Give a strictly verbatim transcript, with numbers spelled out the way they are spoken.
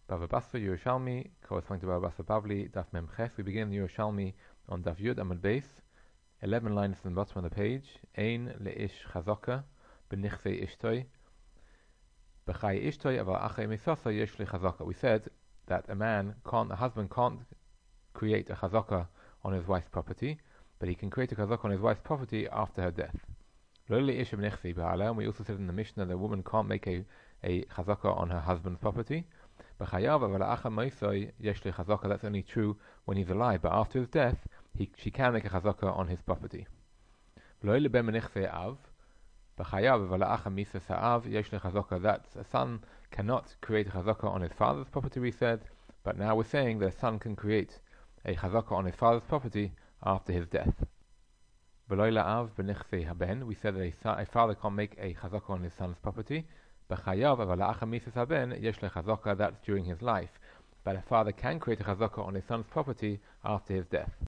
Bava Basra Yerushalmi, corresponding to Bava Basra Bavli, Daf Mem Ches. We begin the Yerushalmi on Daf Yud Amud Beis, eleven lines from the bottom of the page. Ein leish chazaka b'nichsei ishtoi b'chai ishtoi aval achei misasa yesh li chazaka. We said that a man can't, a husband can't create a chazaka on his wife's property, but he can create a chazaka on his wife's property after her death. Lo leish b'nichsei b'ala. And we also said in the Mishnah that a woman can't make a a chazaka on her husband's property. That's only true when he's alive, but after his death, he, she can make a chazaka on his property. That a son cannot create a chazaka on his father's property, we said, but now we're saying that a son can create a chazaka on his father's property after his death. We said that a, a father can't make a chazaka on his son's property. That's during his life, but a father can create a chazaka on his son's property after his death.